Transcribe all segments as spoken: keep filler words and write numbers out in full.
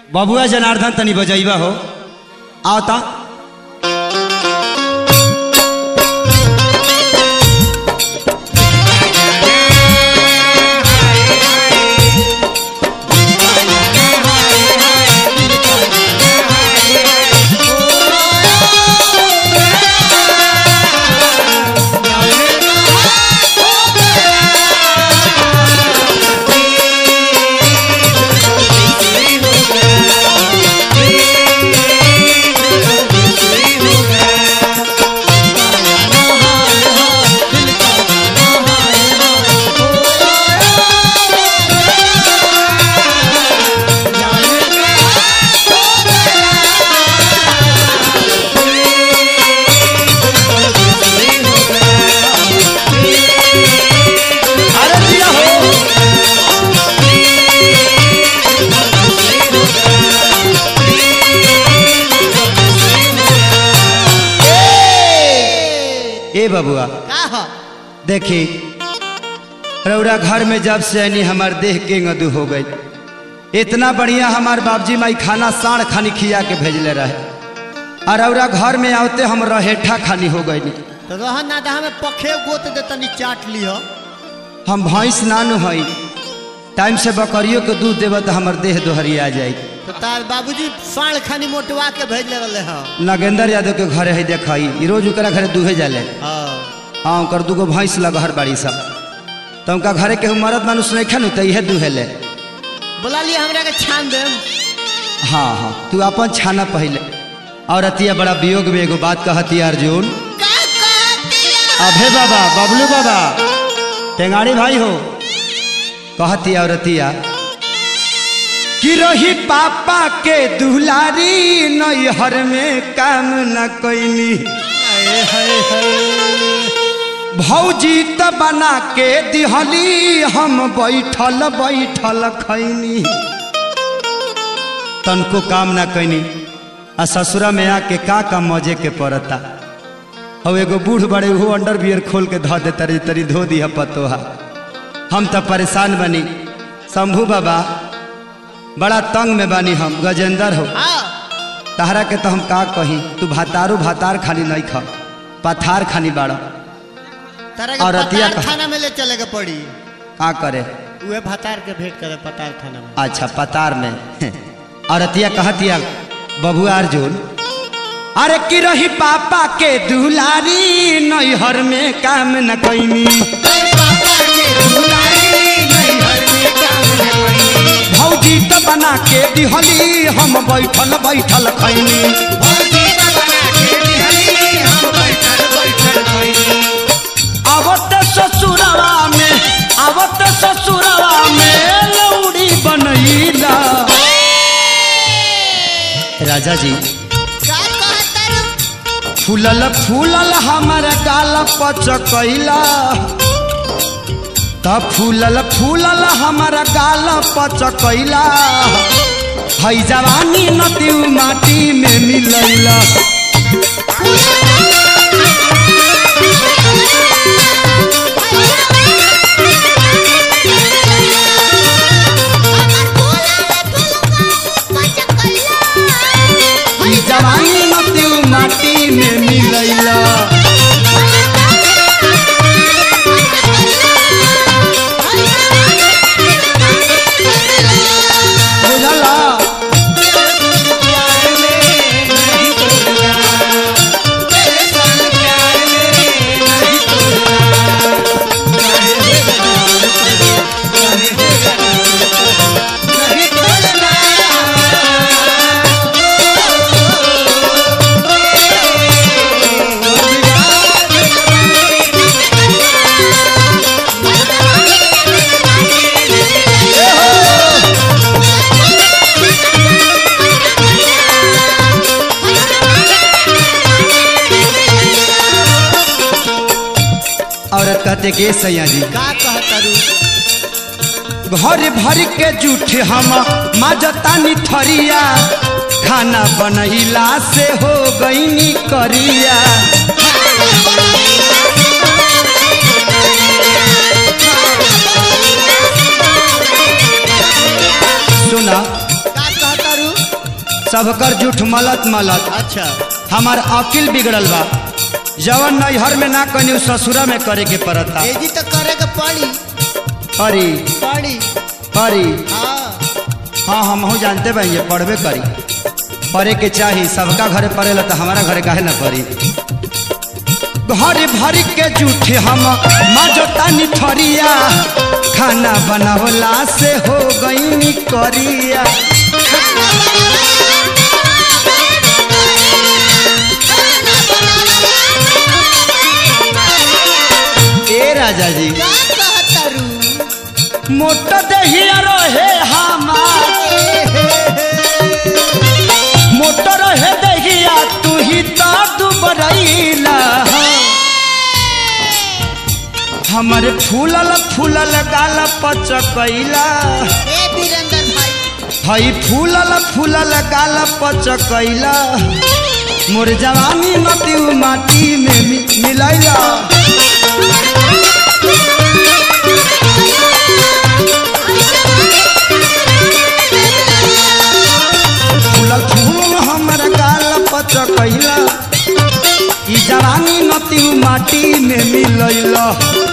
बबुआ जनार्दन तनी बजैबा हो आवता ए बबुआ देखी रौरा घर में जब से आनी हमार देह के गदू हो गई। इतना बढ़िया हमार बाबजी माई खाना साढ़ खानी खिया के भेजले रहे और रौरा घर में आते हम रहेठा खानी हो गई। तो रहन ना हमें पखे गोत दे तनी चाट लियो। हम भैंस नानु हई टाइम से बकरियों के दूध देव तो हमार देह दोहरिया जाये। तो तार बाबूजी साढ़ खानी मोटवा के भेजले वाले हैं। नागेंद्र यादव के घरे है देखई रोज उकरा घरे दूहे जाले। हाँ उनकर दूगो भैंस लगहर बाड़ी सब तो उनका घरे के मरद मानुष नहीं खन तो यह दूहे ले बोला लिया हमरा के छान दे। हाँ हाँ तू अपन छाना पहले और अतिया बड़ा वियोग में एगो बात कहती अर्जुन अभे बाबा बबलू बाबा टेंगाड़ी भाई हो कहती और अतिया कि रही पापा के दुलारी नैहर में काम न कैनी भौजी त बना के दिहली हम बैठल बैठल खैनी तनको काम न कैनी आ ससुरा में आके का का मजे के पड़ता। अब एगो बूढ़ बड़े वो अंडर बियर खोल के धो दे तरी तरी धो दिया पतोहा। हम तो परेशान बनी शंभू बाबा बड़ा तंग में बानी हम गजेंद्र हो तहरा के तो हम का कही तू भातारू भातार खानी नहीं खा पथार खानी बाड़ा और पतार खाना में ले चले के पड़ी का करे उहे भातार के भेंट करे पतार खाना में। अच्छा पतार में और अतिया कहतिया बबुआ अर्जुन अरे कि रही पापा के दुलारी नैहर में काम न कैनी भौजी तो बना के दिहली हम बैठल बैठल खैनी आवत ससुरवा में आवत ससुरवा में लौड़ी बनैला राजा जी फूलल फूलल हमार गाल पचकैला तब फूलल फूलल हमार गाल पचकैला हई जवानी नदी माटी में मिलैला जवानी नदी माटी में मिलैला औरत कहते के सैया जी का कहतरू घर भर के जूठ हम माजतानी थरिया खाना बनैला से हो गईनी करिया सुना का कहतरू सबकर जूठ मलत मलत अच्छा हमार अकिल बिगड़ल बा। जवन नैहर में ना कनी ससुरा में करे के पड़ता। एजी तो करे के पड़ी परी पड़ी परी हाँ हाँ हम हो जानते भाई ये पढ़बे करी पढ़े के चाहिए। सबका घरे पड़ेला तो हमारा घरे काहे ना पड़ी। घर भर के जूठे हम मजोता निठरिया खाना बनावला से हो गई करिया। ए राजा जी मोटा दहिया रहे हमार मोटा रहे दहिया तू ही तो दुबरैला। हमारे फूलल फूलल गाल पचकैला हई फूलल फूलल गाल पचकैला। मोर जवानी मती माटी में मिलैला। फूलल फूल हमारा गाल पचकैला ई जवानी मती माटी में मिलैला।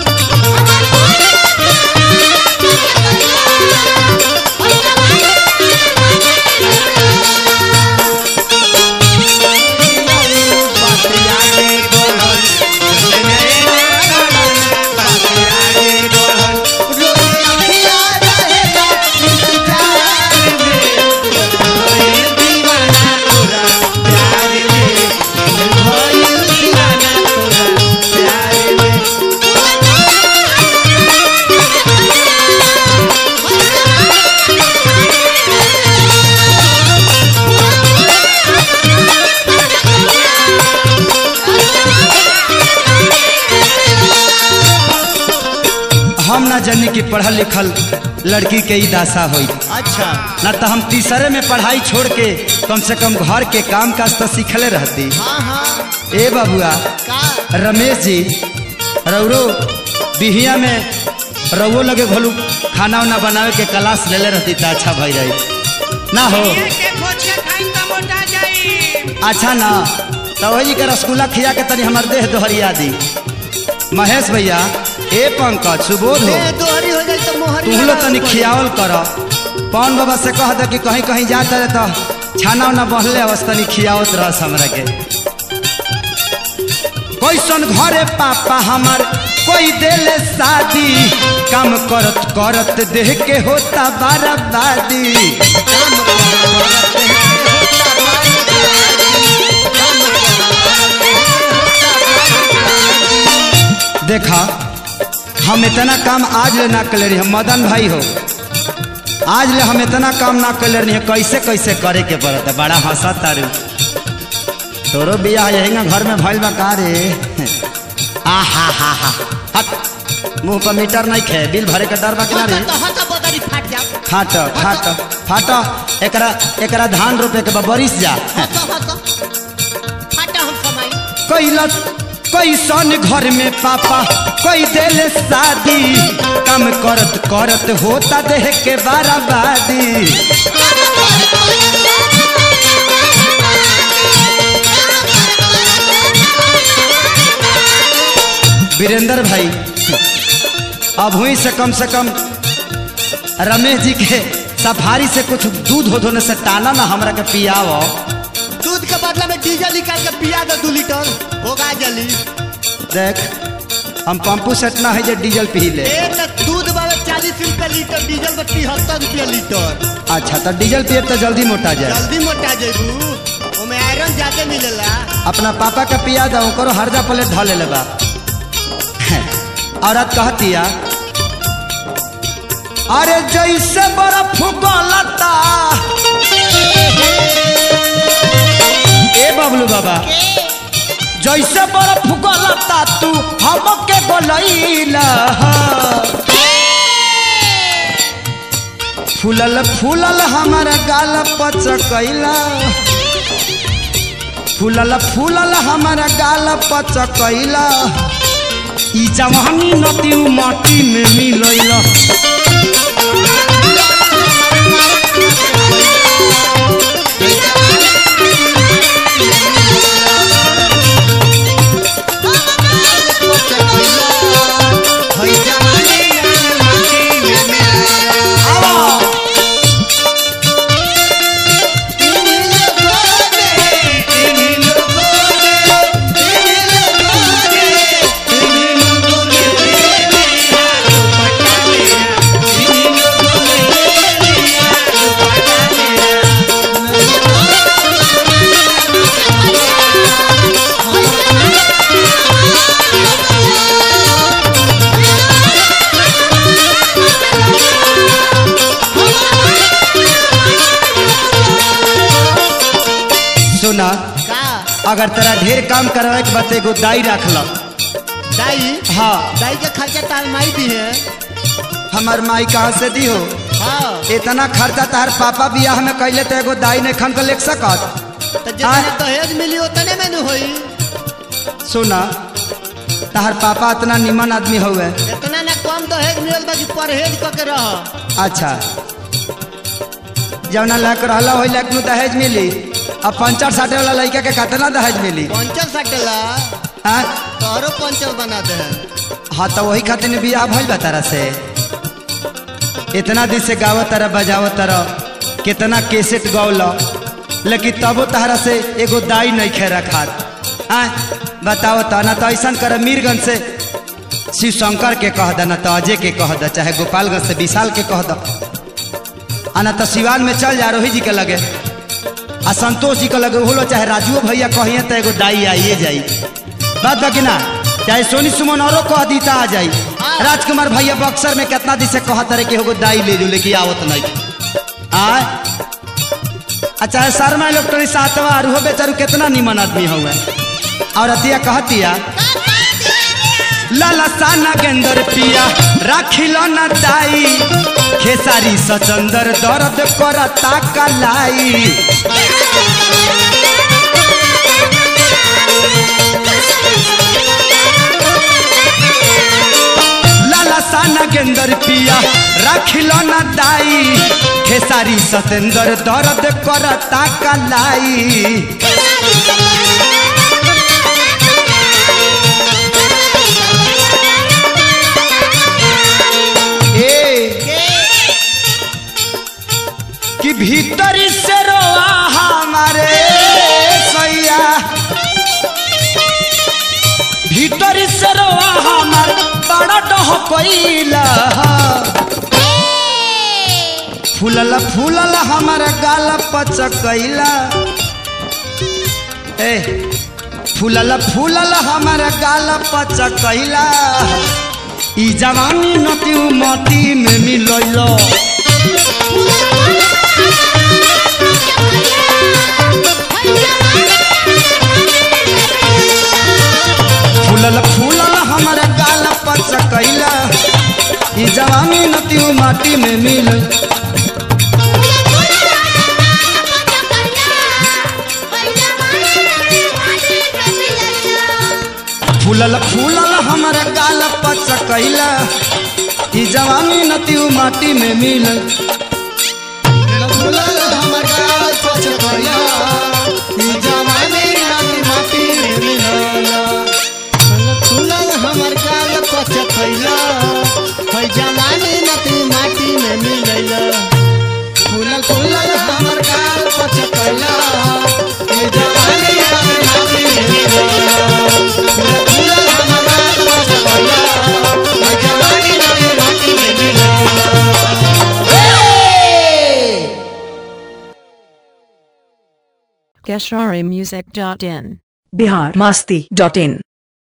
हम ना जानी कि पढ़ल लिखल लड़की के ही दासा होई। अच्छा ना तो हम तीसरे में पढ़ाई छोड़ के कम से कम घर के काम काज तो सीखले रहती। हाँ हाँ ए बबुआ का रमेश जी रौरो बिहिया में रवो लगे घोलू खाना वाना बनावे के क्लास ले ले रहती तो अच्छा भई रही ना हो। अच्छा ना तो वही के रसगुल्ला खिया के तनी हमार देह दोहरिया दी। महेश भैया ए पंकज सुबोध हो दोहरी हो जाए तो मोहरी तुम लोग तनी खियावल कर। पवन बाबा से कह दे कि कहीं कहीं जाता रहे तो छाना उना बहले अवस्था खियावत रहस हमरा के। कैसन घरे पापा हमार कोई देले शादी काम करत करत देह के होता बर्बादी। देखा हम इतना काम आज ले ना कर रही हम मदन भाई हो आज ले हम इतना काम ना कर रही है कैसे कैसे करे के पड़ता। बड़ा हंसा तारू तोरो बियाह यही ना घर में भइल बा का रे। आ हा हा हा हट मुंह पर मीटर नहीं खे बिल भरे के डर बा कि ना रे। फाट फाट फाट एकरा एकरा धान रोपे के बा बरिस जा कैलस कैसन घर में पापा कोई देले शादी काम करत करत होता देह के बर्बादी। वीरेंद्र भाई अब हुई से कम से कम रमेश जी के सफारी से कुछ दूध हो धोने से टाना ना हमरा के पियाओ। दूध के बदला में डीजल निकाल के पिया दो दो लीटर होगा जल्दी। देख हम पंपू सेट ना है जो डीजल पी ले। ए तो दूध बाबा चालीस रुपया लीटर डीजल में तिहत्तर रुपया लीटर। अच्छा तो डीजल पिए तो जल्दी मोटा जाए। जल्दी मोटा जेबू ओमे आयरन ज्यादा मिलेला। अपना पापा का पिया दो करो हरदा प्लेट ढले ले बा। औरत कहती है अरे जैसे बर्फ गलता ए बबलू बाबा जैसे बर्फ गलता तू हमके बोलैला। फूलल फूलल हमारा गाल पचकैला फूलल फूलल हमारा गाल पचकैला। ई जवानी नदी माटी में मिलैला। Hey! सुना का अगर तेरा ढेर काम करवाए के बात एगो दाई रख लो। दाई हाँ दाई के खर्चा तार माई दी है। हमार माई कहाँ से दी हो? हाँ इतना खर्चा तार पापा बियाह में कैले तो एगो दाई ने खन को ले सकत। तो जितने दहेज मिली उतने में न होई। सुना तार पापा इतना निमन आदमी हुए। इतना ना कम दहेज मिलल बाकी परहेज करके रह। अच्छा जौना लायक रहला वही लायक नु दहेज मिली। अब पंचर साटे वाला लड़का के कितना दहेज मिली? पंचर साटेला हाँ तोहरो पंचर बना दे। हाँ तो वही खातिर बियाह भइल बा तारा से। इतना दिन से गावत तारा बजावत तारा कितना कैसेट गौल लेकिन तबो तारा से एगो दाई नहीं खे रखात। हाँ बताओ तो ना तो ऐसा कर मीरगंज से शिव शंकर के कह द, ना तो अजय के कह द, चाहे गोपालगंज से विशाल के कह द, ना तो सिवान में चल जा रोहित जी के लगे आ संतोष जी के लगे होलो, चाहे राजुओ भैया कहिए तो एगो दाई आइए जाई। बात बाकी ना चाहे सोनी सुमन औरो कह दी आ जाई। राजकुमार भैया बक्सर में कितना दिन से कहत रहे कि एगो दाई ले जो लेकिन आवत नहीं। आ अच्छा शर्मा इलेक्ट्रॉनिक सातवा हो बेचारू कितना निमन आदमी हुए। और अतिया कहतिया लाला साना गेंदर पिया राखिलो न दाई खेसारी सचंदर दर्द करता कलाई। लाला साना गेंदर पिया राखिलो न दाई खेसारी सतेंदर दर्द करता कलाई। कि भीतरी से रोआ हमारे सैया, भीतरी से रोआ हमार बड़ा डह कोइला। फूलल फूलल हमारा गाल पचकैला। ए फूलल फूलल हमारा गाल पचकैला। ई जवानी नती मटी में मिलैलो। फूलल फूलल हमारा गाल पचकैला। ई जवानी नती माटी में मिल। फूलल फूलल हमारा गाल पचकैला। ई जवानी नती माटी में मिल। फूलल हमर गाल पचकैला। ई जवानी नती माटी में मिलला। फूलल हमर गाल पचकैला। है जवानी नती माटी में मिलला। फूलल फूलल हमर गाल पचकैला। ई जवानी नती माटी में मिलला। फूलल फूलल हमर गाल पचकैला। है जवानी नती माटी में मिलला। Geshari Music dot in Bihar Masti dot in